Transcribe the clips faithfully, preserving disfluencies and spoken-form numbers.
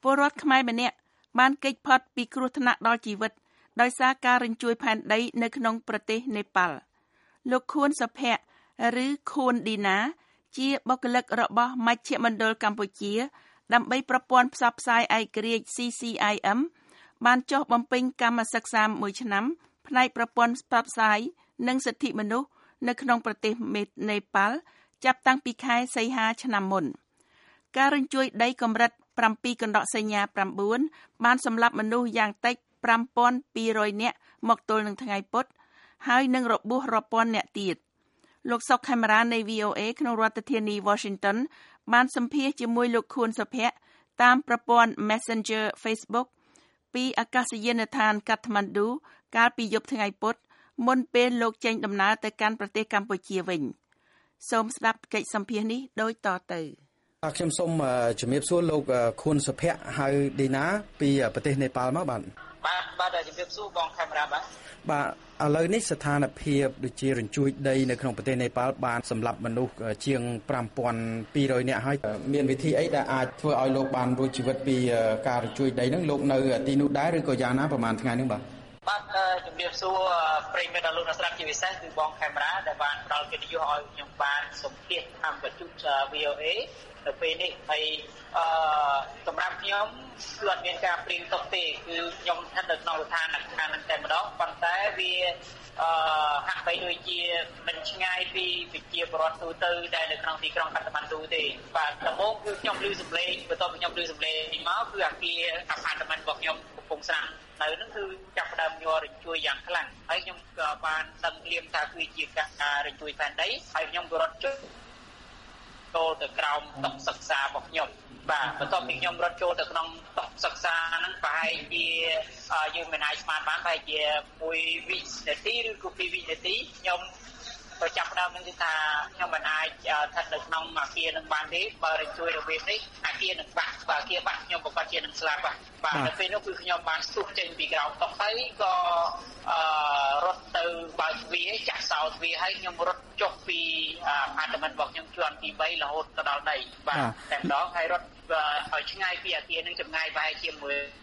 ពលរដ្ឋខ្មែរម្នាក់បានគេចផុតពីគ្រោះថ្នាក់ដល់ជីវិតដោយសារការរញ្ជួយផែនដីនៅក្នុងប្រទេសនេប៉ាល់លោកខួនសុភ័ក្រឬខួនឌីណាជាបុគ្គលិករបស់មជ្ឈមណ្ឌលកម្ពុជាដើម្បីប្រព័ន្ធផ្សព្វផ្សាយឯករាជ្យ C C I M បានចុះបំពេញកម្មសិក្សាមួយឆ្នាំផ្នែកប្រព័ន្ធផ្សព្វផ្សាយនិងសិទ្ធិមនុស្សនៅក្នុងប្រទេសនេប៉ាល់ចាប់តាំងពីខែសីហាឆ្នាំមុនការរញ្ជួយដីកម្រិត7កណ្ដកសញ្ញា9បានសម្លាប់មនុស្សយ៉ាងតិចfive thousand two hundredនាក់មកទល់នឹងថ្ងៃពុធហើយនឹងរបួសរាប់ពាន់នាក់ទៀតលោកសុកខេមរានៃ V O A ក្នុងរដ្ឋធានី Washington បានសម្ភាសជាមួយលោកខួនសុភ័ក្រតាមប្រព័ន្ធ Messenger Facebook ពីអាកាសយានដ្ឋានកាថ្មណ្ឌូកាលពីយប់ថ្ងៃពុធមុនពេលលោកចេញដំណើរទៅកាន់ប្រទេសកម្ពុជាវិញសូមស្ដាប់កិច្ចសម្ភាសនេះដូចតទៅខ្ញុំសូមជំរាបសួរលោកខួនសុភ័ក្រហើយឌីណាពីប្រទេសនេប៉ាល់មកបាទបាទបាទជំរាបសួរបងខេមរាបាទបាទឥឡូវនេះស្ថានភាពដូចជារញ្ជួយដីនៅក្នុងប្រទេសនេប៉ាល់បានសម្លាប់មនុស្សជាងfive thousand two hundredនាក់ហើយមានវិធីអីដែលអាចធ្វើឲ្យលោកបានរួចជីវិតពីការរញ្ជួយដីហ្នឹងលោកនៅទីនោះដែរឬក៏យ៉ាងណាប្រហែលថ្ងៃហ្នឹងបាទបាទជំរាបសួរប្រិយមិត្តដល់លោកអ្នកស្ដាប់ជាពិសេសគឺបងខេមរាដែលបានផ្ដល់កិត្តិយសឲ្យខ្ញុំបានសម្ភាសន៍តាមបញ្ជូត V O A នៅពេលនេះហើយអឺសម្រាប់ខ្ញុំគឺអត់មានការព្រៀងទុកទេគឺខ្ញុំស្ថិតនៅក្នុងស្ថានភាពហ្នឹងតែម្ដងប៉ុន្តែវាអឺហាក់បីដូចជាមិនឆ្ងាយពីវិជាបរដ្ឋទូទៅដែលនៅក្នុងទីក្រុងកាថ្មណ្ឌូទេបាទដំបូងគឺខ្ញុំឮសំឡេងបន្ទាប់ពីខ្ញុំឮសំឡេងនេះមកគឺអាគារអាផាតមិនរបស់ខ្ញុំកំពុងស្រាំនៅនឹងគឺចាប់ផ្ដើមញ័ររញ្ជួយយ៉ាងខ្លាំងហើយខ្ញុំក៏បានដឹងភ្លាមថាគឺជាការរញ្ជួយផែនដីហើយខ្ញុំក៏រត់ចូលចូលទៅក្រោមតុសិក្សារបស់ខ្ញុំបាទបន្ទាប់ពីខ្ញុំរត់ចូលទៅក្នុងតុសិក្សាហ្នឹងប្រហែលជាយើងមិនអាចស្មានបានប្រហែលជាមួយវិនាទីឬក៏ពីរវិនាទីខ្ញុំក៏ចាប់ផ្ដើមនឹងថាខ្ញុំមិនអាចស្ថិតនៅក្នុងអាគារនឹងបានទេបើរញ្ជួយរបៀបនេះអាគារនឹងបាក់បើអាគារបាក់ខ្ញុំប្រកាសជានឹងស្លាប់បាទនៅពេលនោះគឺខ្ញុំបានស្ទុះចេញពីក្រោមតុហើយក៏អឺរត់ទៅបើកទ្វារចាក់សោទ្វារហើយខ្ញុំរត់ចុះពីអាផាតមិនរបស់ខ្ញុំជាន់ទីthreeរហូតទៅដល់ដីបាទតែម្ដងហើយរត់ឲ្យឆ្ងាយពីអាគារនឹងចម្ងាយប្រហែលជាone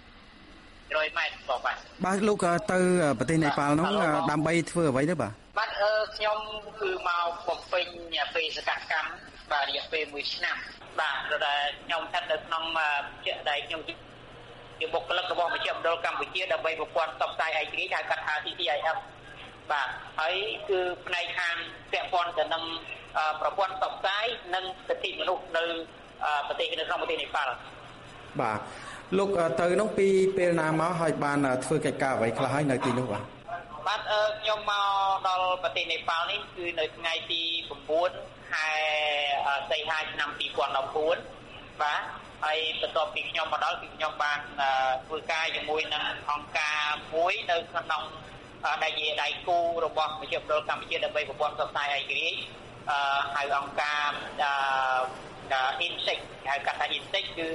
hundredម៉ែត្របាទបាទលោកទៅប្រទេសនេប៉ាល់នោះដើម្បីធ្វើអ្វីទៅបាទបាទអឺខ្ញុំគឺមកបំពេញបេសកកម្មបាទរយៈពេលមួយឆ្នាំបាទដែលខ្ញុំស្ថិតនៅក្នុងជាដែលខ្ញុំជាបុគ្គលិករបស់មជ្ឈមណ្ឌលកម្ពុជាដើម្បីប្រព័ន្ធផ្សព្វផ្សាយឯករាជ្យហៅកាត់ថា C C I M បាទហើយគឺផ្នែកខាងពាក់ព័ន្ធទៅនឹងប្រព័ន្ធផ្សព្វផ្សាយនិងសិទ្ធិមនុស្សនៅប្រទេសនៅក្នុងប្រទេសនេប៉ាល់បាទលោកទៅនោះពីពេលណាមកហើយបានធ្វើកិច្ចការអ្វីខ្លះហើយនៅទីនោះបាទបាទខ្ញុំមកដល់ប្រទេសនេប៉ាល់នេះគឺនៅថ្ងៃទីnineខែសីហាឆ្នាំtwo thousand nineteenបាទហើយបន្ទាប់ពីខ្ញុំមកដល់គឺខ្ញុំបានធ្វើការជាមួយនឹងអង្គការមួយនៅក្នុងដែលជាដៃគូរបស់មជ្ឈមណ្ឌលកម្ពុជាដើម្បីប្រព័ន្ធផ្សព្វផ្សាយឯករាជ្យហៅអង្គការអ៊ីនសិចហៅកាត់ថាអ៊ីនសិចគឺ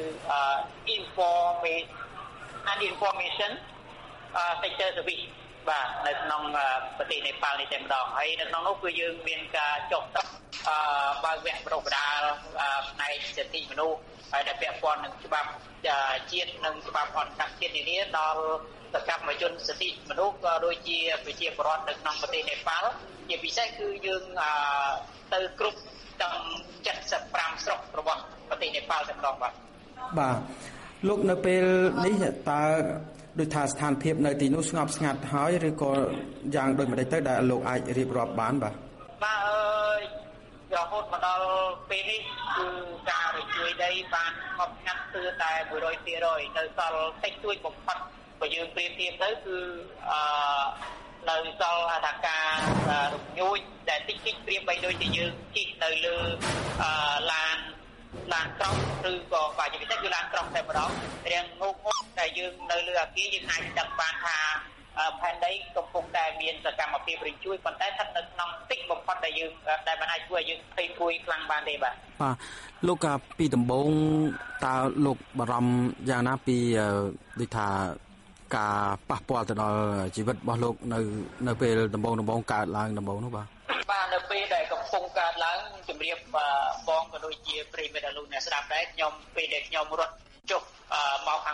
information and information sector service បាទនៅក្នុងប្រទេសនេប៉ាល់នេះតែម្ដងហើយនៅក្នុងនោះគឺយើងមានការចុះទឹកអឺបើកវគ្គបណ្ដុះបណ្ដាលផ្នែកសិទ្ធិមនុស្សហើយដែលពាក់ព័ន្ធនឹងច្បាប់ជាតិនិងច្បាប់អន្តរជាតិនានាដល់សកម្មជនសិទ្ធិមនុស្សក៏ដូចជាប្រជាពលរដ្ឋនៅក្នុងប្រទេសនេប៉ាល់ជាពិសេសគឺយើងទៅគ្រប់ទាំងseventy-fiveស្រុករបស់ប្រទេសនេប៉ាល់តែម្ដងបាទបាទលោកនៅពេលនេះតើដោយថាស្ថានភាពនៅទីនោះស្ងប់ស្ងាត់ហើយឬក៏យ៉ាងដូចម្ដេចទៅដែលលោកអាចរៀបរាប់បានបាទបាទអើយរហូតមកដល់ពេលនេះគឺការរញ្ជួយដីបានស្ងប់ស្ងាត់គឺតែone hundred percent នៅសល់តិចតួចបំផុតបើយើងប្រៀបធៀបទៅគឺអឺនៅសល់អធិការរំញួចដែលតិចតិចប្រៀបបីដូចជាយើងជិះនៅលើអឺឡានឡានក្រុងឬក៏បើជាពិសេសគឺឡានក្រុងតែម្ដងរៀងងងងតែយើងនៅលើអាគារយើងអាចដឹងបានថាផែនដីកំពុងតែមានសកម្មភាពរញ្ជួយប៉ុន្តែស្ថិតនៅក្នុងតិចបំផុតដែលយើងដែលមិនអាចធ្វើឲ្យយើងភ័យព្រួយខ្លាំងបានទេបាទបាទលោកកាពីដំបូងតើលោកបារម្ភយ៉ាងណាពីដូចថាការប៉ះពាល់ទៅដល់ជីវិតរបស់លោកនៅនៅពេលដំបូងដំបូងកើតឡើងដំបូងនោះបាទបាទនៅពេលដែលកំពុងកើតឡើងជំរាបបងក៏ដូចជាប្រិយមិត្តលោកអ្នកស្ដាប់ដែរខ្ញុំពេលដែលខ្ញុំរត់ចុះមក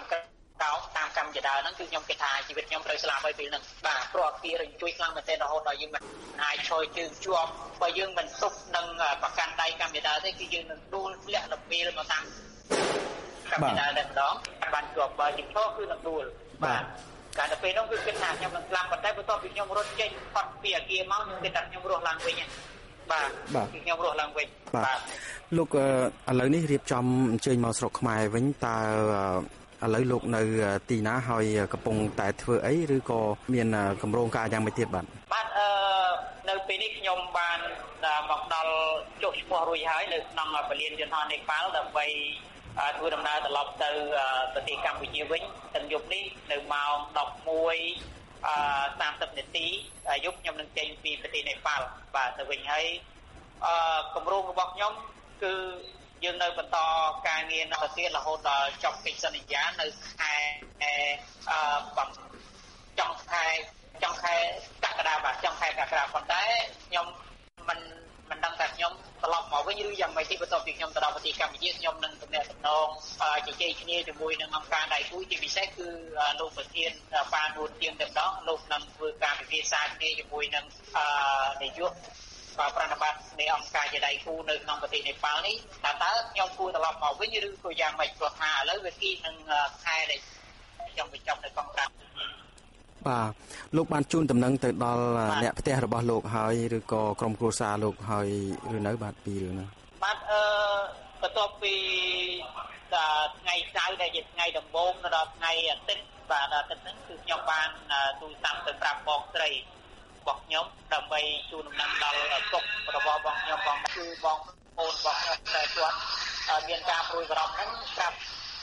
ហ្នឹងគឺខ្ញុំគិតថាជីវិតខ្ញុំត្រូវស្លាប់ហើយពេលហ្នឹងបាទព្រោះវារញ្ជួយខ្លាំងមែនទែនរហូតដល់យើងមិនអាចឈរជើងជាប់បើយើងមិនទប់នឹងប្រកាន់ដៃកម្ពុជាទេគឺយើងនឹងដួលធ្លាក់ទៅពេលមកតាមកម្ពុជាតែម្ដងបានជាប់បើជាឈរគឺនឹងដួលបាទកាលទៅពេលនោះគឺគិតថាខ្ញុំនឹងស្លាប់ប៉ុន្តែបន្ទាប់ពីខ្ញុំរត់ចេញផុតពីអាគារមកខ្ញុំគិតថាខ្ញុំរស់ឡើងវិញបាទគឺខ្ញុំរស់ឡើងវិញបាទលោកឥឡូវនេះរៀបចំអញ្ជើញមកស្រុកខ្មែរវិញតើឥឡូវលោកនៅទីណាហើយកំពុងតែធ្វើអីឬក៏មានកម្រងការយ៉ាងម៉េចទៀតបាទបាទអឺនៅពេលនេះខ្ញុំបានមកដល់ចុះឈ្មោះរួចហើយនៅក្នុងពលានយន្តហោះនេប៉ាល់ដើម្បីធ្វើដំណើរត្រឡប់ទៅប្រទេសកម្ពុជាវិញទាំងយប់នេះនៅម៉ោងដប់មួយសាមសិបនាទីយប់ខ្ញុំនឹងចេញពីប្រទេសនេប៉ាល់បាទទៅវិញហើយអឺគម្រោងរបស់ខ្ញុំគឺយើងនៅបន្តការងារនៅប្រទេសរហូតដល់ចប់កិច្ចសន្យានៅខែអឺចុងខែចុងខែកក្កដាបាទចុងខែកក្កដាប៉ុន្តែខ្ញុំមិនមិនដឹងថាខ្ញុំត្រឡប់មកវិញឬយ៉ាងម៉េចទេបន្ទាប់ពីខ្ញុំទៅដល់ប្រទេសកម្ពុជាខ្ញុំនឹងទំនាក់ទំនងជជែកគ្នាជាមួយនឹងអង្គការដៃគូជាពិសេសគឺលោកប្រធានប៉ានួនទៀងតែម្ដងលោកនឹងធ្វើការពិភាក្សាគ្នាជាមួយនឹងនាយកប្រតិបត្តិនៃអង្គការជាដៃគូនៅក្នុងប្រទេសនេប៉ាល់នេះថាតើខ្ញុំគួរត្រឡប់មកវិញឬក៏យ៉ាងម៉េចព្រោះថាឥឡូវវាគីនឹងខែដែលខ្ញុំបញ្ចប់នៅកងត្រាំបាទលោកបានជូនដំណឹងទៅដល់អ្នកផ្ទះរបស់លោកហើយឬក៏ក្រុមគ្រួសារលោកហើយឬនៅបាទពីរឿងហ្នឹងបាទអឺបន្ទាប់ពីថ្ងៃសៅរ៍ដែលជាថ្ងៃដំបូងដល់ថ្ងៃអាទិត្យបាទអាទិត្យហ្នឹងគឺខ្ញុំបានទូរស័ព្ទទៅប្រាប់បងស្រីរបស់ខ្ញុំដើម្បីជូនដំណឹងដល់ទុករបស់បងខ្ញុំបងគឺបងប្អូនរបស់ខ្ញុំតែគាត់មានការព្រួយបារម្ភហ្នឹងប្រាប់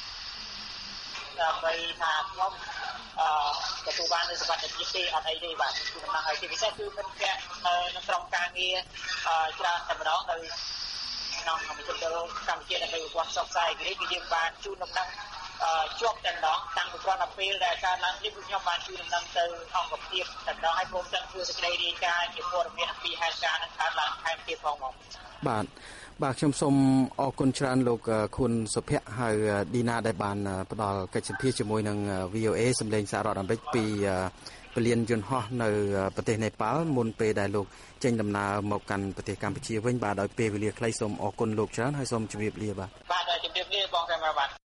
ដើម្បីថាខ្ញុំអឺទទួលបាននូវសុខភាពទេអត់អីទេបាទគឺដំណឹងឲ្យជាពិសេសគឺមិនពាក់នៅក្នុងក្រុមការងារច្រើនតែម្ដងនៅក្នុងមជ្ឈមណ្ឌលកម្ពុជាដើម្បីគាត់ផ្សព្វផ្សាយគ្រាគឺយើងបានជូនដំណឹងជាប់តែម្ដងតាំងពីគាត់ដល់ពេលដែលកើតឡើងនេះគឺខ្ញុំបានជូនដំណឹងទៅអង្គភាពតែម្ដងឲ្យព្រមទាំងធ្វើសេចក្តីរាយការណ៍ជាព័ត៌មានអំពីហេតុការណ៍នឹងកើតឡើងថែមទៀតផងមកបាទបាទខ្ញុំសូមអរគុណច្រើនលោកខួនសុភ័ក្រហើយឌីណាដែលបានផ្ដល់កិច្ចសម្ភាសជាមួយនឹង វី អូ អេ សម្លេងសហរដ្ឋអាមេរិកពីពលានយន្តហោះនៅប្រទេសនេប៉ាល់មុនពេលដែលលោកចេញដំណើរមកកាន់ប្រទេសកម្ពុជាវិញបាទដោយពេលវេលាខ្លីសូមអរគុណលោកច្រើនហើយសូមជម្រាបលាបាទបាទជម្រាបលាបងកាមេរ៉ាបាទ